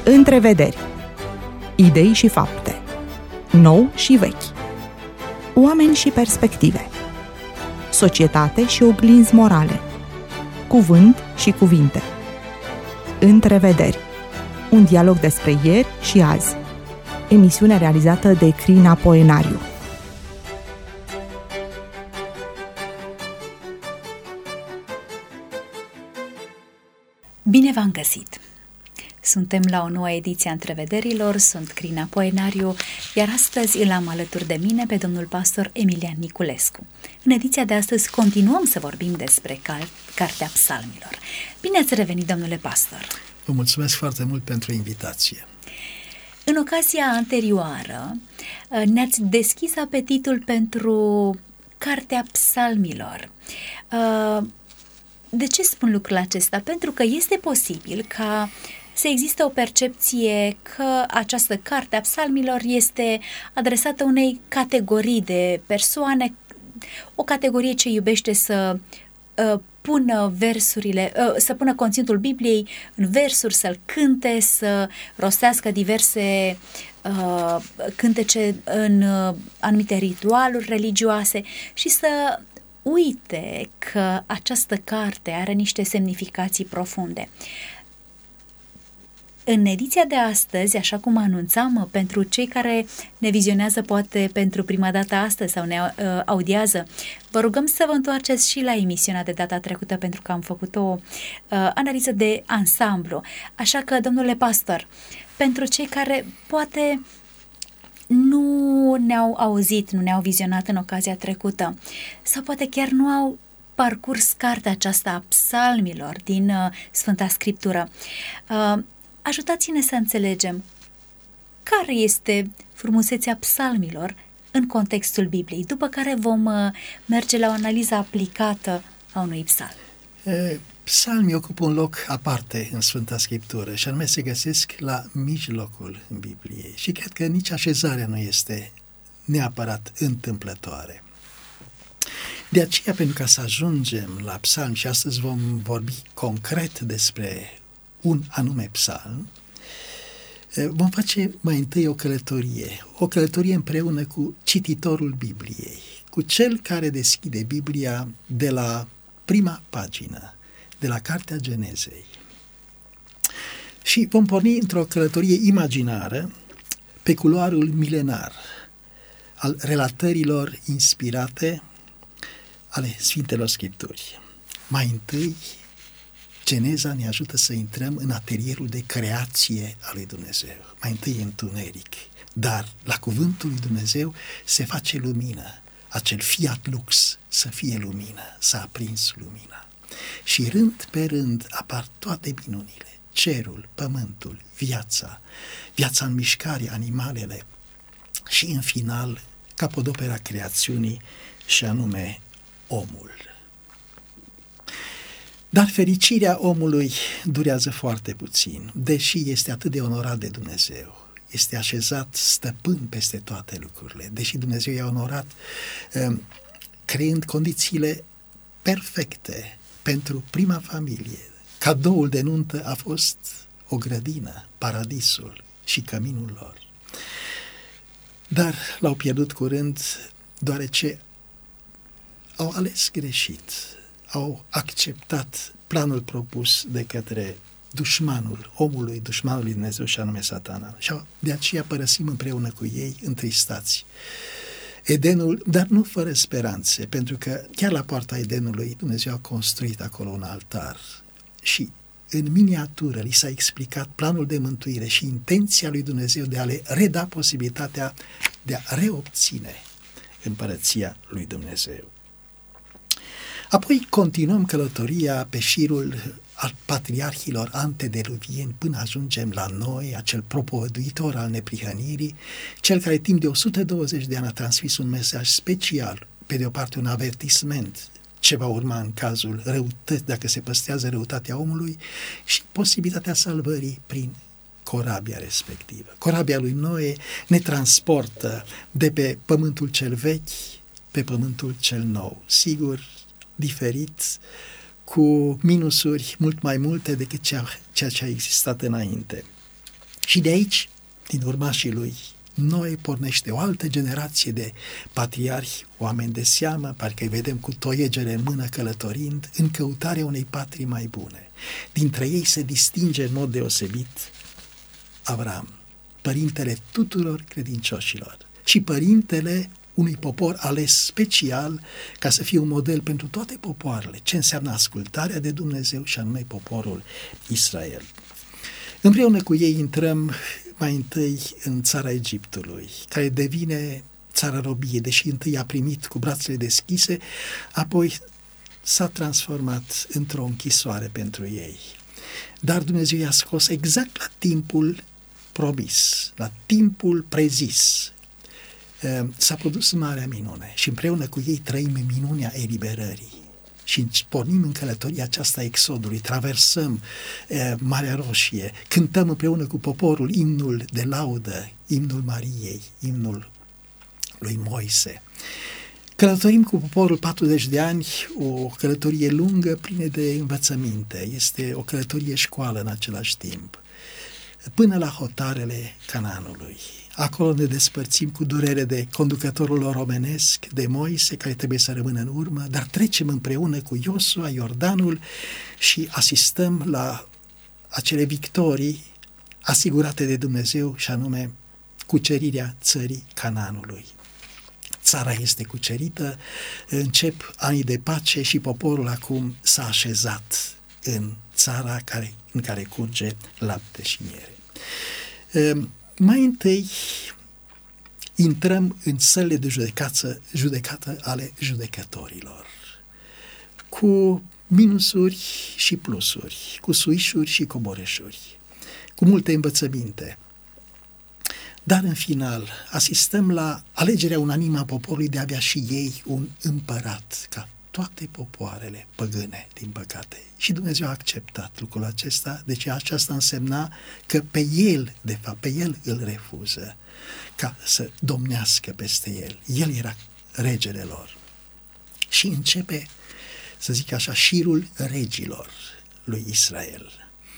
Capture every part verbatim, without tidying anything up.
Întrevederi. Idei și fapte. Nou și vechi. Oameni și perspective. Societate și oglinzi morale. Cuvânt și cuvinte. Întrevederi. Un dialog despre ieri și azi. Emisiune realizată de Crina Poenariu. Bine v-am găsit! Suntem la o nouă ediție a Întrevederilor, sunt Crina Poenariu, iar astăzi îl am alături de mine pe domnul pastor Emilian Niculescu. În ediția de astăzi continuăm să vorbim despre car- Cartea Psalmilor. Bine ați revenit, domnule pastor! Vă mulțumesc foarte mult pentru invitație. În ocazia anterioară ne-ați deschis apetitul pentru Cartea Psalmilor. De ce spun lucrul acesta? Pentru că este posibil ca să existe o percepție că această carte a psalmilor este adresată unei categorii de persoane, o categorie ce iubește să uh, pună versurile, uh, să pună conținutul Bibliei în versuri, să-l cânte, să rostească diverse uh, cântece în uh, anumite ritualuri religioase și să uite că această carte are niște semnificații profunde. În ediția de astăzi, așa cum anunțam, pentru cei care ne vizionează poate pentru prima dată astăzi sau ne uh, audiază, vă rugăm să vă întoarceți și la emisiunea de data trecută pentru că am făcut o uh, analiză de ansamblu. Așa că, domnule pastor, pentru cei care poate nu ne-au auzit, nu ne-au vizionat în ocazia trecută sau poate chiar nu au parcurs cartea aceasta a psalmilor din uh, Sfânta Scriptură, uh, ajutați-ne să înțelegem care este frumusețea psalmilor în contextul Bibliei, după care vom uh, merge la o analiză aplicată a unui psalm. E, psalmii ocupă un loc aparte în Sfânta Scriptură și anume se găsesc la mijlocul Bibliei și cred că nici așezarea nu este neapărat întâmplătoare. De aceea, pentru ca să ajungem la psalm, și astăzi vom vorbi concret despre un anume psalm, vom face mai întâi o călătorie, o călătorie împreună cu cititorul Bibliei, cu cel care deschide Biblia de la prima pagină, de la Cartea Genezei. Și vom porni într-o călătorie imaginară pe culoarul milenar al relatărilor inspirate ale Sfintelor Scripturi. Mai întâi, Geneza ne ajută să intrăm în atelierul de creație a lui Dumnezeu. Mai întâi întuneric, dar la cuvântul lui Dumnezeu se face lumină. Acel fiat lux să fie lumină, s-a aprins lumina. Și rând pe rând apar toate minunile, cerul, pământul, viața, viața în mișcare, animalele și în final capodopera creațiunii și anume omul. Dar fericirea omului durează foarte puțin, deși este atât de onorat de Dumnezeu. Este așezat stăpân peste toate lucrurile, deși Dumnezeu i-a onorat creând condițiile perfecte pentru prima familie. Cadoul de nuntă a fost o grădină, paradisul și căminul lor. Dar l-au pierdut curând, deoarece au ales greșit, au acceptat planul propus de către dușmanul omului, dușmanul lui Dumnezeu și anume Satana. Și de aceea părăsim împreună cu ei întristați Edenul, dar nu fără speranțe, pentru că chiar la poarta Edenului Dumnezeu a construit acolo un altar și în miniatură li s-a explicat planul de mântuire și intenția lui Dumnezeu de a le reda posibilitatea de a reobține împărăția lui Dumnezeu. Apoi continuăm călătoria pe șirul al patriarhilor antediluvieni până ajungem la noi, acel propovăduitor al neprihănirii, cel care timp de o sută douăzeci de ani a transmis un mesaj special, pe de o parte un avertisment ce va urma în cazul răutății, dacă se păstrează răutatea omului, și posibilitatea salvării prin corabia respectivă. Corabia lui Noe ne transportă de pe pământul cel vechi pe pământul cel nou. Sigur, diferit, cu minusuri mult mai multe decât ceea, ceea ce a existat înainte. Și de aici, din urmașii lui Noe, pornește o altă generație de patriarhi, oameni de seamă, parcă îi vedem cu toiegele în mână călătorind, în căutarea unei patrii mai bune. Dintre ei se distinge în mod deosebit Avram, părintele tuturor credincioșilor și părintele unui popor ales special ca să fie un model pentru toate popoarele. Ce înseamnă ascultarea de Dumnezeu și anume poporul Israel. Împreună cu ei intrăm mai întâi în țara Egiptului, care devine țara robiei, deși întâi a primit cu brațele deschise, apoi s-a transformat într-o închisoare pentru ei. Dar Dumnezeu i-a scos exact la timpul promis, la timpul prezis. S-a produs marea minune și împreună cu ei trăim minunea eliberării. Și pornim în călătoria aceasta exodului, traversăm e, Marea Roșie, cântăm împreună cu poporul imnul de laudă, imnul Mariei, imnul lui Moise. Călătorim cu poporul patruzeci de ani, o călătorie lungă, plină de învățăminte. Este o călătorie școală în același timp, până la hotarele Canaanului. Acolo ne despărțim cu durere de conducătorul lor omenesc, de Moise, care trebuie să rămână în urmă, dar trecem împreună cu Iosua, Iordanul, și asistăm la acele victorii asigurate de Dumnezeu, și anume cucerirea țării Canaanului. Țara este cucerită, încep anii de pace și poporul acum s-a așezat în țara care, în care curge lapte și miere. Mai întâi intrăm în sălile de judecată, judecată ale judecătorilor, cu minusuri și plusuri, cu suișuri și coboreșuri, cu multe învățăminte. Dar în final asistăm la alegerea unanimă a poporului de a avea și ei un împărat, ca toate popoarele păgâne, din păcate. Și Dumnezeu a acceptat lucrul acesta, deci aceasta însemna că pe el, de fapt, pe el îl refuză, ca să domnească peste el. El era regele lor. Și începe, să zic așa, șirul regilor lui Israel.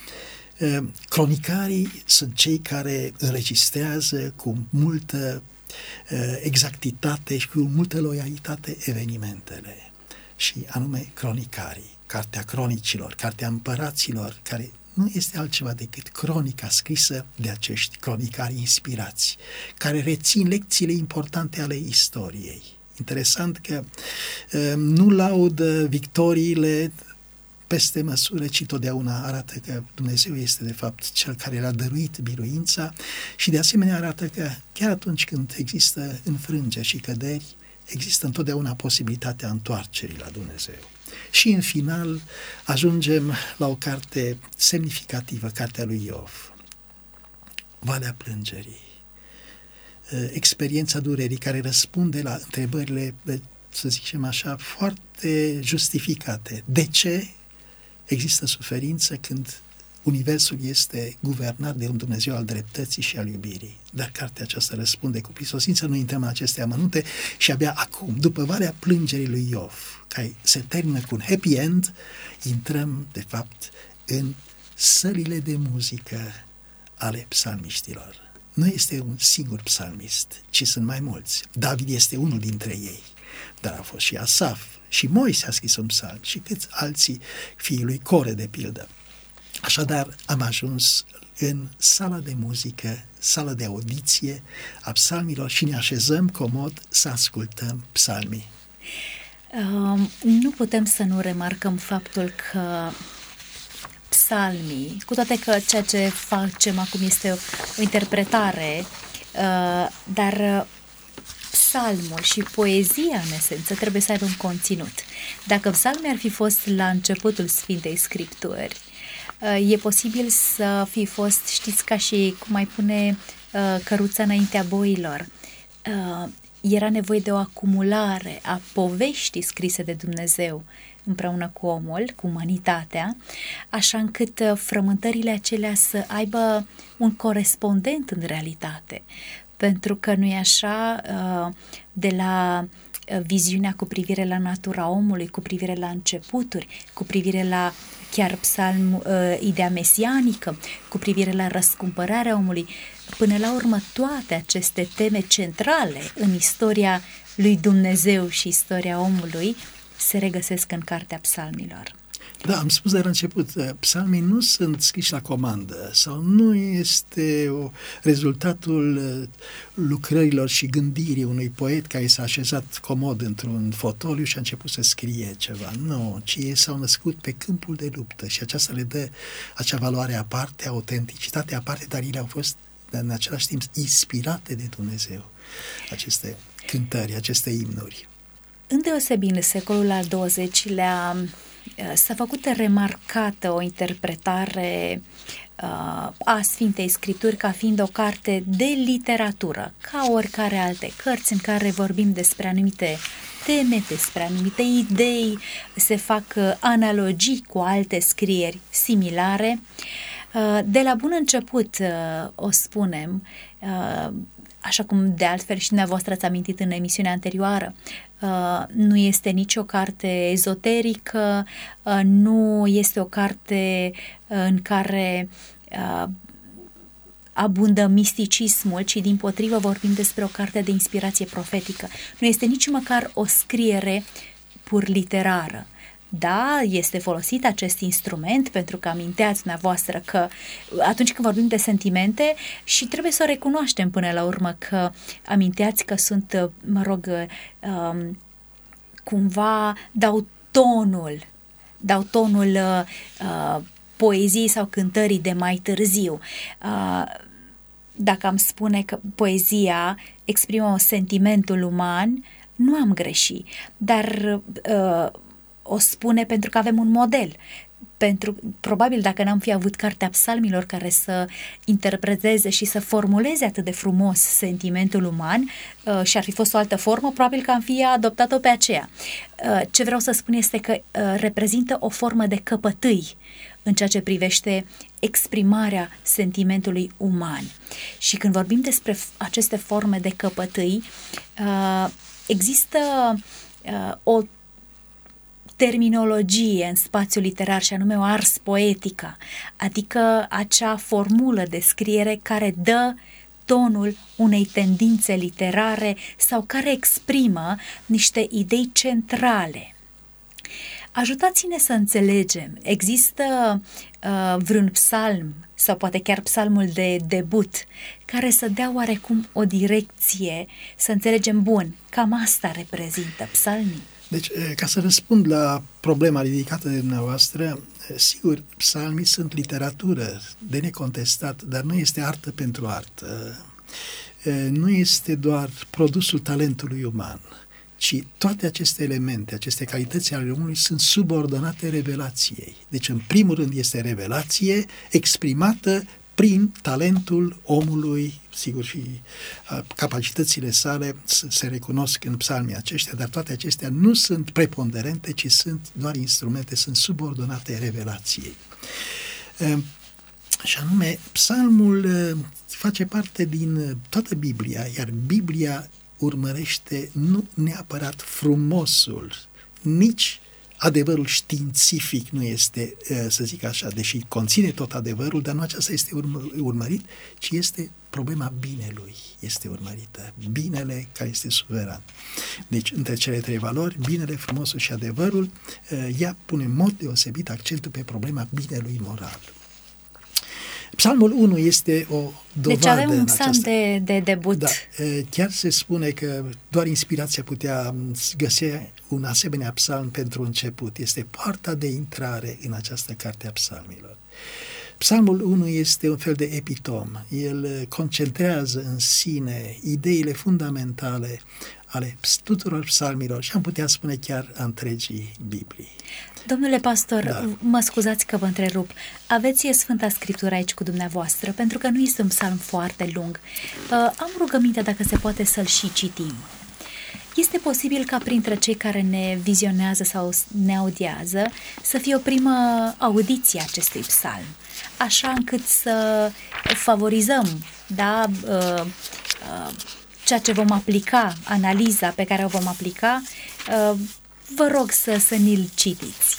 Cronicarii sunt cei care înregistrează cu multă exactitate și cu multă loialitate evenimentele. Și anume cronicarii, cartea cronicilor, cartea împăraților, care nu este altceva decât cronica scrisă de acești cronicari inspirați, care rețin lecțiile importante ale istoriei. Interesant că uh, nu laudă victoriile peste măsură, ci totdeauna arată că Dumnezeu este de fapt Cel care le-a dăruit biruința și de asemenea arată că chiar atunci când există înfrângeri și căderi, există întotdeauna posibilitatea întoarcerii la Dumnezeu. Și în final ajungem la o carte semnificativă, cartea lui Iov, Valea Plângerii, experiența durerii care răspunde la întrebările, să zicem așa, foarte justificate. De ce există suferință când universul este guvernat de un Dumnezeu al dreptății și al iubirii? Dar cartea aceasta răspunde cu prisosință, nu intrăm în aceste amănunte și abia acum, după Valea Plângerii lui Iov, care se termină cu un happy end, intrăm, de fapt, în sălile de muzică ale psalmiștilor. Nu este un singur psalmist, ci sunt mai mulți. David este unul dintre ei, dar a fost și Asaf, și Moise a scris un psalm, și câți alții, fiii lui Core, de pildă. Așadar, am ajuns în sala de muzică, sala de audiție a psalmilor și ne așezăm comod să ascultăm psalmii. Uh, nu putem să nu remarcăm faptul că psalmii, cu toate că ceea ce facem acum este o, o interpretare, uh, dar psalmul și poezia, în esență, trebuie să aibă un conținut. Dacă psalmii ar fi fost la începutul Sfintei Scripturi, e posibil să fi fost, știți, ca și cum ai pune căruța înaintea boilor. Era nevoie de o acumulare a poveștii scrise de Dumnezeu împreună cu omul, cu umanitatea, așa încât frământările acelea să aibă un corespondent în realitate. Pentru că nu e așa, de la viziunea cu privire la natura omului, cu privire la începuturi, cu privire la chiar psalm, ideea mesianică, cu privire la răscumpărarea omului. Până la urmă, toate aceste teme centrale în istoria lui Dumnezeu și istoria omului se regăsesc în Cartea Psalmilor. Da, am spus de la început, psalmii nu sunt scriși la comandă sau nu este o, rezultatul lucrărilor și gândirii unui poet care s-a așezat comod într-un fotoliu și a început să scrie ceva. Nu, ci ei s-au născut pe câmpul de luptă și aceasta le dă acea valoare aparte, autenticitate aparte, dar ele au fost în același timp inspirate de Dumnezeu, aceste cântări, aceste imnuri. Îndeosebi în secolul al douăzecilea s-a făcut remarcată o interpretare uh, a Sfintei Scripturi ca fiind o carte de literatură, ca oricare alte cărți în care vorbim despre anumite teme, despre anumite idei, se fac uh, analogii cu alte scrieri similare. Uh, de la bun început, uh, o spunem, uh, așa cum de altfel și dumneavoastră ați amintit în emisiunea anterioară, uh, nu este nicio carte ezoterică, uh, nu este o carte uh, în care uh, abundă misticismul, ci dimpotrivă vorbim despre o carte de inspirație profetică. Nu este nici măcar o scriere pur literară. Da, este folosit acest instrument pentru că aminteați dumneavoastră că atunci când vorbim de sentimente și trebuie să o recunoaștem până la urmă că aminteați că sunt, mă rog, um, cumva dau tonul, dau tonul uh, poeziei sau cântării de mai târziu. Uh, dacă am spune că poezia exprimă sentimentul uman, nu am greșit, dar uh, o spune pentru că avem un model. Pentru, probabil dacă n-am fi avut Cartea Psalmilor care să interpreteze și să formuleze atât de frumos sentimentul uman uh, și ar fi fost o altă formă, probabil că am fi adoptat-o pe aceea. Uh, ce vreau să spun este că uh, reprezintă o formă de căpătâi în ceea ce privește exprimarea sentimentului uman. Și când vorbim despre aceste forme de căpătâi, uh, există uh, o terminologie în spațiul literar și anume o ars poetica, adică acea formulă de scriere care dă tonul unei tendințe literare sau care exprimă niște idei centrale. Ajutați-ne să înțelegem, există uh, vreun psalm sau poate chiar psalmul de debut care să dea oarecum o direcție, să înțelegem, bun, cam asta reprezintă psalmii? Deci, ca să răspund la problema ridicată de dumneavoastră, sigur, psalmii sunt literatură de necontestat, dar nu este artă pentru artă. Nu este doar produsul talentului uman, ci toate aceste elemente, aceste calități ale omului sunt subordonate revelației. Deci, în primul rând, este revelație exprimată prin talentul omului, sigur, și a, capacitățile sale se recunosc în psalmii aceștia, dar toate acestea nu sunt preponderente, ci sunt doar instrumente, sunt subordonate revelației. E, și anume, psalmul e, face parte din toată Biblia, iar Biblia urmărește nu neapărat frumosul, nici adevărul științific nu este, să zic așa, deși conține tot adevărul, dar nu aceasta este urmărit, ci este problema binelui, este urmărită. Binele care este suveran. Deci, între cele trei valori, binele, frumosul și adevărul, ea pune în mod deosebit accentul pe problema binelui moral. Psalmul unu este o dovadă. Deci avem un psalm această... de, de debut. Da, chiar se spune că doar inspirația putea găsi un asemenea psalm pentru început. Este poarta de intrare în această carte a psalmilor. Psalmul unu este un fel de epitom. El concentrează în sine ideile fundamentale ale tuturor psalmilor și am putea spune chiar a întregii Biblii. Domnule pastor, da. Mă scuzați că vă întrerup. Aveți Sfânta Scriptură aici cu dumneavoastră, pentru că nu este un psalm foarte lung. Uh, am rugămintea dacă se poate să-l și citim. Este posibil ca printre cei care ne vizionează sau ne audiază să fie o primă audiție a acestui psalm, așa încât să favorizăm, da, uh, uh, ceea ce vom aplica, analiza pe care o vom aplica, vă rog să, să ni-l citiți.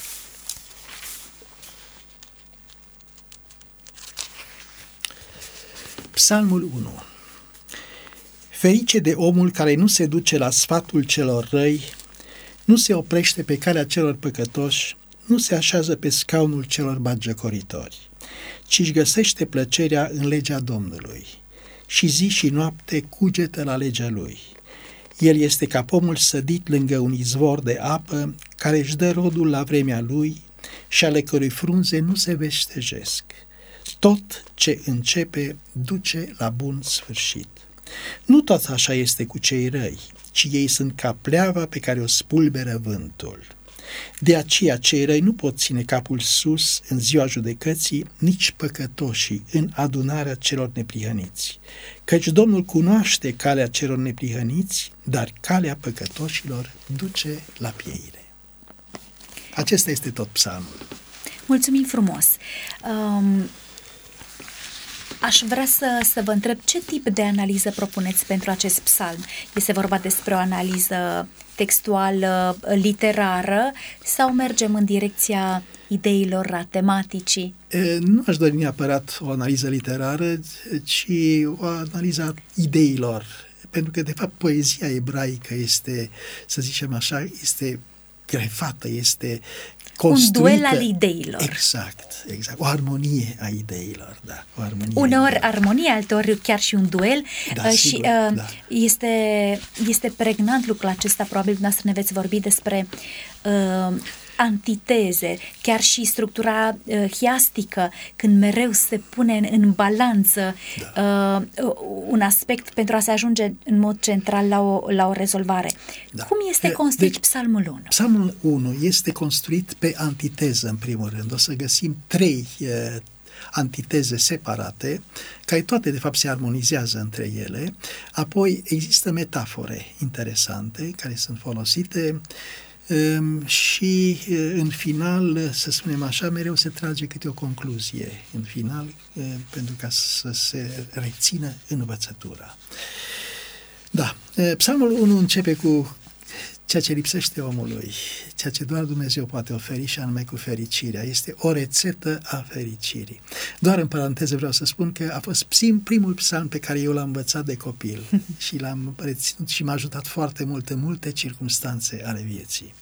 Psalmul unu. Ferice de omul care nu se duce la sfatul celor răi, nu se oprește pe calea celor păcătoși, nu se așează pe scaunul celor batjocoritori, ci își găsește plăcerea în legea Domnului și zi și noapte cugetă la legea lui. El este ca pomul sădit lângă un izvor de apă, care își dă rodul la vremea lui și ale cărui frunze nu se veștejesc. Tot ce începe duce la bun sfârșit. Nu tot așa este cu cei răi, ci ei sunt ca pleava pe care o spulberă vântul. De aceea cei răi nu pot ține capul sus în ziua judecății, nici păcătoșii în adunarea celor neprihăniți. Căci Domnul cunoaște calea celor neprihăniți, dar calea păcătoșilor duce la pieire. Acesta este tot psalmul. Mulțumim frumos! Um... Aș vrea să, să vă întreb ce tip de analiză propuneți pentru acest psalm. Este vorba despre o analiză textuală, literară, sau mergem în direcția ideilor, a tematicii? E, nu aș dori neapărat o analiză literară, ci o analiză a ideilor. Pentru că, de fapt, poezia ebraică este, să zicem așa, este grefată, este construită. Un duel al ideilor. Exact, exact. O armonie a ideilor, da. O armonie Uneori armonie, alteori chiar și un duel. Da, și sigur, uh, da. este, este pregnant lucrul acesta, probabil dumneavoastră ne veți vorbi despre uh, antiteze, chiar și structura uh, hiastică, când mereu se pune în, în balanță da. uh, un aspect pentru a se ajunge în mod central la o, la o rezolvare. Da. Cum este construit deci, Psalmul unu? Psalmul unu este construit pe antiteză, în primul rând. O să găsim trei uh, antiteze separate, care toate, de fapt, se armonizează între ele. Apoi există metafore interesante care sunt folosite și în final, să spunem așa, mereu se trage câte o concluzie în final, pentru ca să se rețină învățătura. Da, Psalmul unu începe cu ceea ce lipsește omului, ceea ce doar Dumnezeu poate oferi, și anume cu fericirea. Este o rețetă a fericirii. Doar în paranteză vreau să spun că a fost primul psalm pe care eu l-am învățat de copil și l-am reținut și m-a ajutat foarte mult în multe circumstanțe ale vieții.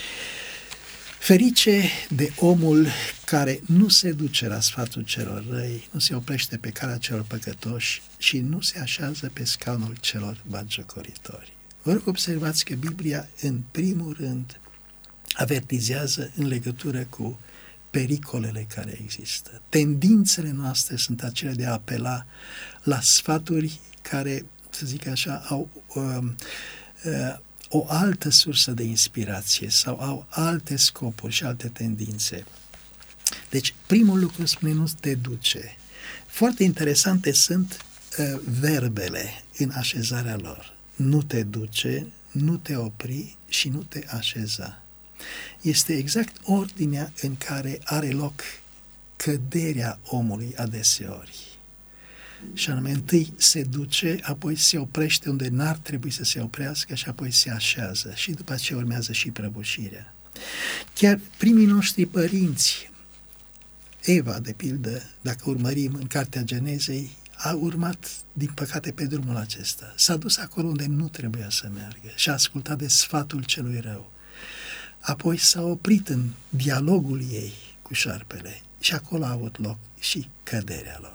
Ferice de omul care nu se duce la sfatul celor răi, nu se oprește pe calea celor păcătoși și nu se așează pe scaunul celor batjocoritori. Vă rog, observați că Biblia, în primul rând, avertizează în legătură cu pericolele care există. Tendințele noastre sunt acelea de a apela la sfaturi care, să zic așa, au uh, uh, o altă sursă de inspirație sau au alte scopuri și alte tendințe. Deci, primul lucru spune, nu te duce. Foarte interesante sunt uh, verbele în așezarea lor. Nu te duce, nu te opri și nu te așeza. Este exact ordinea în care are loc căderea omului adeseori. Și anume, întâi se duce, apoi se oprește unde n-ar trebui să se oprească și apoi se așează. Și după aceea urmează și prăbușirea. Chiar primii noștri părinți, Eva, de pildă, dacă urmărim în Cartea Genezei, a urmat, din păcate, pe drumul acesta. S-a dus acolo unde nu trebuia să meargă și a ascultat de sfatul celui rău. Apoi s-a oprit în dialogul ei cu șarpele și acolo a avut loc și căderea lor.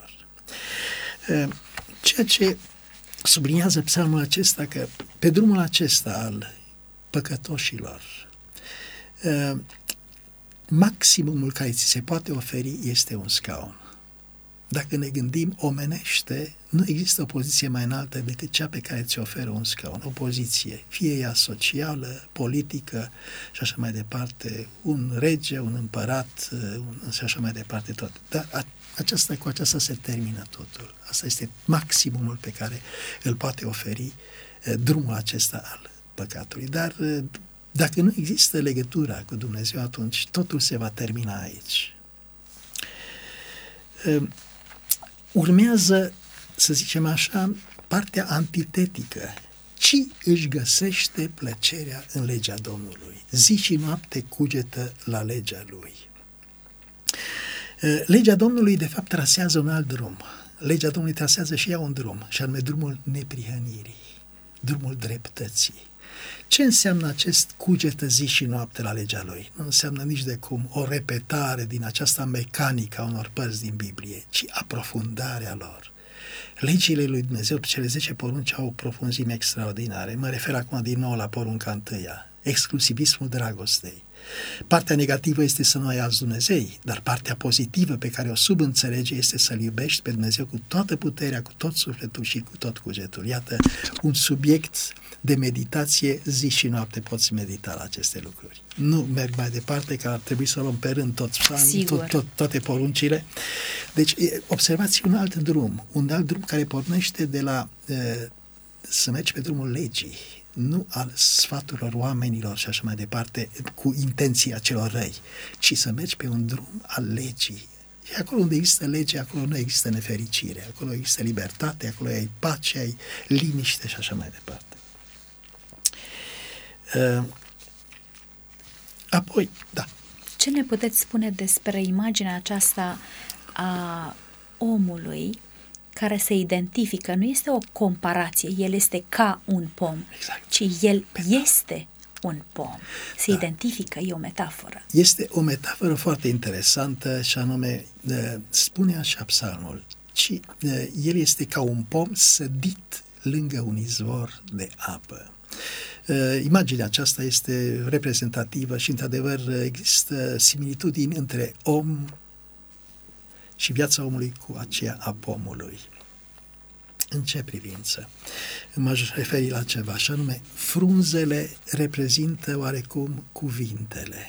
Ceea ce subliniază psalmul acesta, că pe drumul acesta al păcătoșilor, maximumul care ți se poate oferi este un scaun. Dacă ne gândim omenește, nu există o poziție mai înaltă decât cea pe care ți oferă un scaun, o poziție, fie ea socială, politică și așa mai departe, un rege, un împărat un, și așa mai departe, tot. Dar a, aceasta, cu aceasta se termină totul. Asta este maximumul pe care îl poate oferi drumul acesta al păcatului. Dar dacă nu există legătura cu Dumnezeu, atunci totul se va termina aici. Urmează, să zicem așa, partea antitetică ci își găsește plăcerea în legea Domnului. Zi și noapte cugetă la legea lui. Legea Domnului, de fapt, trasează un alt drum. Legea Domnului trasează și ea un drum, și anume drumul neprihănirii, drumul dreptății. Ce înseamnă acest cugetă zi și noapte la legea lui? Nu înseamnă nici de cum o repetare din această mecanică a unor părți din Biblie, ci aprofundarea lor. Legile lui Dumnezeu, cele zece porunci, au o profunzime extraordinare. Mă refer acum din nou la porunca întâia, exclusivismul dragostei. Partea negativă este să nu ai alți Dumnezei, dar partea pozitivă pe care o subînțelege este să-L iubești pe Dumnezeu cu toată puterea, cu tot sufletul și cu tot cugetul. Iată, un subiect de meditație, zi și noapte poți medita la aceste lucruri. Nu merg mai departe, că ar trebui să luăm pe rând tot, tot, tot, toate poruncile. Deci, observați un alt drum, un alt drum care pornește de la e, să mergi pe drumul legii, nu al sfaturilor oamenilor și așa mai departe, cu intenția celor răi, ci să mergi pe un drum al legii. Și acolo unde există lege, acolo nu există nefericire, acolo există libertate, acolo ai pace, ai liniște și așa mai departe. Uh, apoi, da. Ce ne puteți spune despre imaginea aceasta a omului care se identifică? Nu este o comparație, el este ca un pom, exact. Ci el Pe este un pom. Se da. identifică, e o metaforă. Este o metaforă foarte interesantă și anume, spune așa psalmul, ci el este ca un pom sădit lângă un izvor de apă. Imaginea aceasta este reprezentativă și, într-adevăr, există similitudini între om și viața omului cu aceea a pomului. În ce privință? M-aș referi la ceva, așa nume, frunzele reprezintă oarecum cuvintele.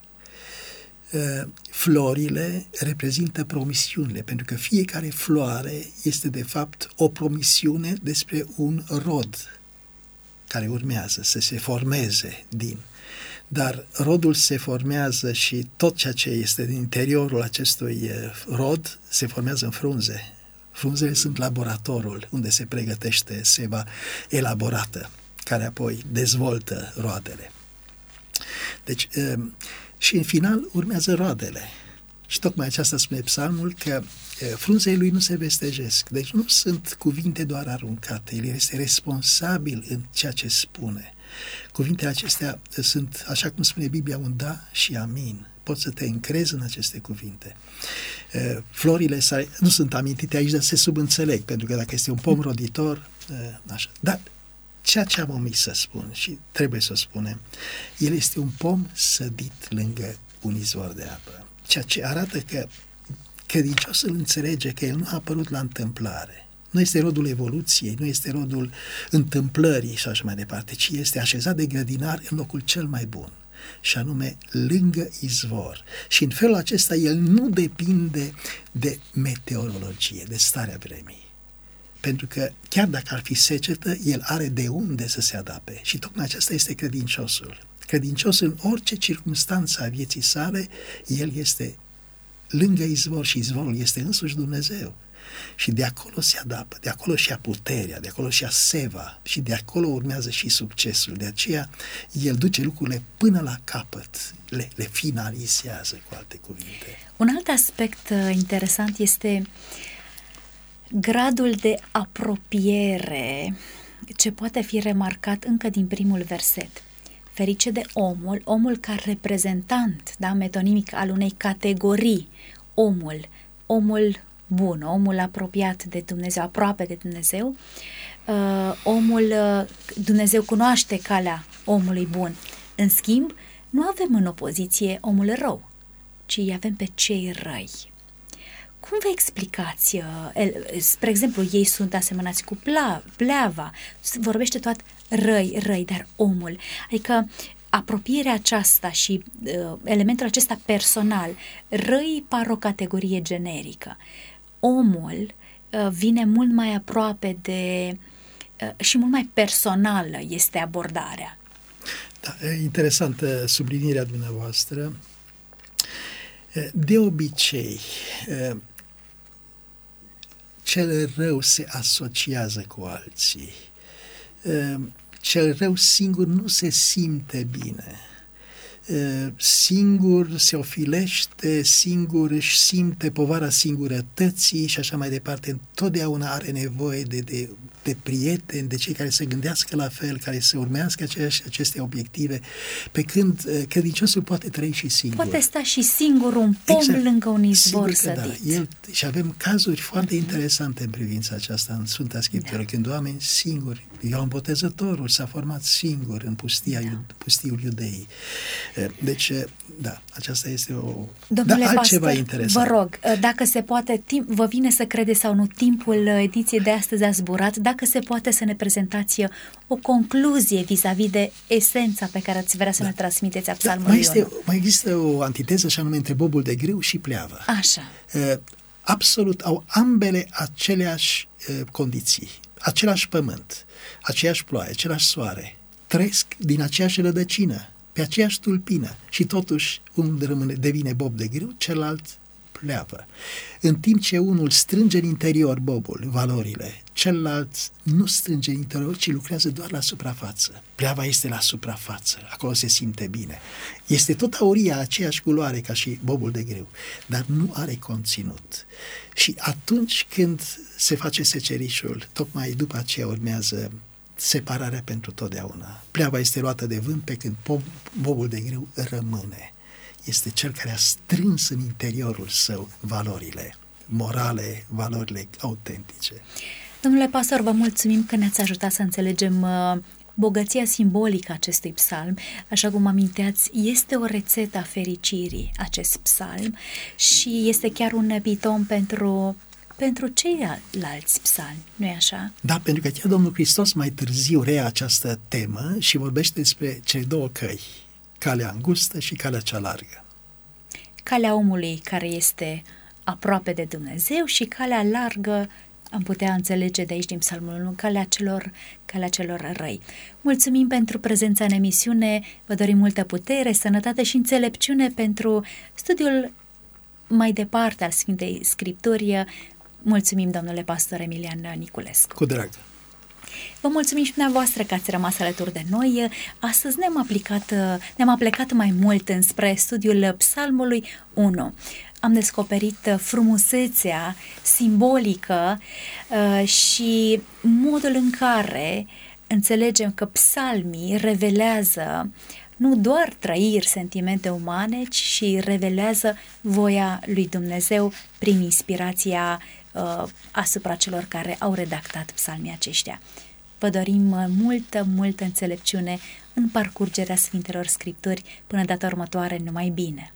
Florile reprezintă promisiunile, pentru că fiecare floare este de fapt o promisiune despre un rod care urmează să se formeze din. Dar rodul se formează și tot ceea ce este din interiorul acestui rod se formează în frunze. Frunzele sunt laboratorul unde se pregătește seva elaborată, care apoi dezvoltă roadele. Deci, și în final urmează roadele. Și tocmai aceasta spune psalmul, că frunzele lui nu se vestejesc. Deci nu sunt cuvinte doar aruncate, el este responsabil în ceea ce spune. Cuvintele acestea sunt, așa cum spune Biblia, un da și amin. Poți să te încrezi în aceste cuvinte. Florile sale nu sunt amintite aici, dar se subînțeleg, pentru că dacă este un pom roditor, așa. Dar ceea ce am omis să spun și trebuie să spunem, el este un pom sădit lângă un izvor de apă. Ceea ce arată că credinciosul înțelege că el nu a apărut la întâmplare. Nu este rodul evoluției, nu este rodul întâmplării și așa mai departe, ci este așezat de grădinar în locul cel mai bun, și anume lângă izvor. Și în felul acesta el nu depinde de meteorologie, de starea vremii. Pentru că chiar dacă ar fi secetă, el are de unde să se adapte. Și tocmai acesta este credinciosul. Credincios în orice circunstanță a vieții sale, el este lângă izvor și izvorul este însuși Dumnezeu. Și de acolo se adaptă, de acolo și-a puterea, de acolo și-a seva și de acolo urmează și succesul. De aceea el duce lucrurile până la capăt, le, le finalizează, cu alte cuvinte. Un alt aspect interesant este gradul de apropiere ce poate fi remarcat încă din primul verset. Ferice de omul, omul ca reprezentant, da, metonimic al unei categorii, omul, omul bun, omul apropiat de Dumnezeu, aproape de Dumnezeu, uh, omul, uh, Dumnezeu cunoaște calea omului bun. În schimb, nu avem în opoziție omul rău, ci avem pe cei răi. Cum vă explicați? Uh, spre exemplu, ei sunt asemănați cu pleava, vorbește tot răi, răi, dar omul, adică apropierea aceasta și uh, elementul acesta personal, răi par o categorie generică. Omul uh, vine mult mai aproape de uh, și mult mai personală este abordarea. Da, e interesantă sublinierea dumneavoastră. De obicei, cel rău se asociază cu alții. cel rău singur nu se simte bine. Singur se ofilește, singur își simte povara singurătății și așa mai departe. Întotdeauna are nevoie de, de, de prieteni, de cei care să gândească la fel, care să urmească aceeași, aceste obiective, pe când credinciosul poate trăi și singur. Poate sta și singur un pom exact. Lângă un izvor sădit. Da. El, și avem cazuri foarte interesante în privința aceasta în Sfânta Scriptură, da. Când oameni singuri, Ioan Botezătorul s-a format singur în pustia, da. Pustiul Iudeii. Deci, da, aceasta este o... Domnule da, altceva pastor, interesant. Vă rog, dacă se poate, timp, vă vine să credeți sau nu, timpul ediției de astăzi a zburat, dacă se poate să ne prezentați o concluzie vis-a-vis de esența pe care ați vrea să da. Ne transmiteți a psalmului. Da, mai, este, mai există o antiteză, și anume între bobul de grâu și pleavă. Așa. Absolut, au ambele aceleași condiții, același pământ, aceeași ploaie, același soare, trăiesc din aceeași rădăcină, pe aceeași tulpină și totuși unul rămâne, devine bob de grâu, celălalt pleavă. În timp ce unul strânge în interior bobul, valorile, celălalt nu strânge în interior, ci lucrează doar la suprafață. Pleava este la suprafață, acolo se simte bine. Este tot auria, aceeași culoare ca și bobul de grâu, dar nu are conținut. Și atunci când se face secerișul, tocmai după aceea urmează separarea pentru totdeauna. Pleava este luată de vânt, pe când bobul de grâu rămâne. Este cel care a strâns în interiorul său valorile morale, valorile autentice. Domnule pastor, vă mulțumim că ne-ați ajutat să înțelegem uh, bogăția simbolică a acestui psalm. Așa cum aminteați, este o rețetă a fericirii acest psalm și este chiar un epitom pentru... pentru ceilalți psalmi, nu-i așa? Da, pentru că chiar Domnul Hristos mai târziu reia această temă și vorbește despre cele două căi, calea îngustă și calea cea largă. Calea omului care este aproape de Dumnezeu și calea largă, am putea înțelege de aici din psalmul unu, calea celor, calea celor răi. Mulțumim pentru prezența în emisiune, vă dorim multă putere, sănătate și înțelepciune pentru studiul mai departe al Sfintei Scripturi. Mulțumim, domnule pastor Emilian Niculescu. Cu drag. Vă mulțumim și dumneavoastră că ați rămas alături de noi. Astăzi ne-am aplicat, ne-am aplicat mai mult înspre studiul Psalmului unu. Am descoperit frumusețea simbolică uh, și modul în care înțelegem că psalmii revelează nu doar trăiri, sentimente umane, ci și revelează voia lui Dumnezeu prin inspirația uh, asupra celor care au redactat psalmii aceștia. Vă dorim multă, multă înțelepciune în parcurgerea Sfintelor Scripturi. Până data următoare, numai bine!